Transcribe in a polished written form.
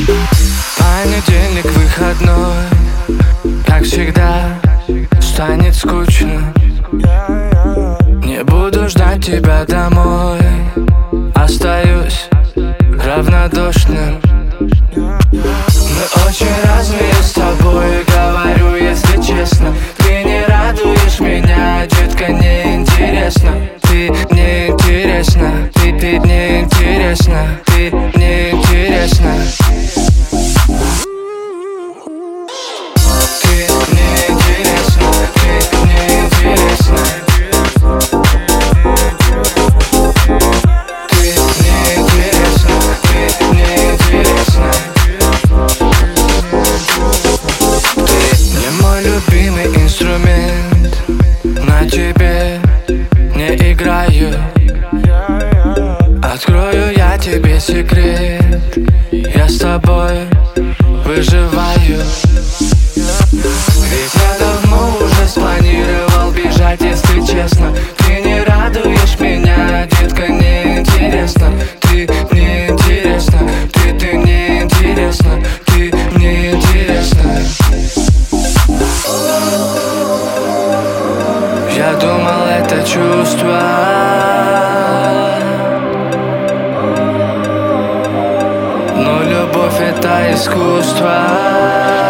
Понедельник выходной, как всегда, станет скучно. Не буду ждать тебя домой, остаюсь равнодушным. Мы очень разные с тобой, говорю, если честно. Ты не радуешь меня, детка, неинтересно. Ты не интересна, ты не интересна, ты не интересна. Ты не интересна, ты не интересна. Ты не интересна, ты не интересна. Ты не мой любимый инструмент, на тебе не играю. Открою я тебе секрет, я с тобой выживаю. Ведь я давно уже спланировал бежать, если честно. Ты не радуешь меня, детка, неинтересно. Ты не интересна, ты не интересна, ты не интересна. Я думал, это чувство, но любовь — это искусство.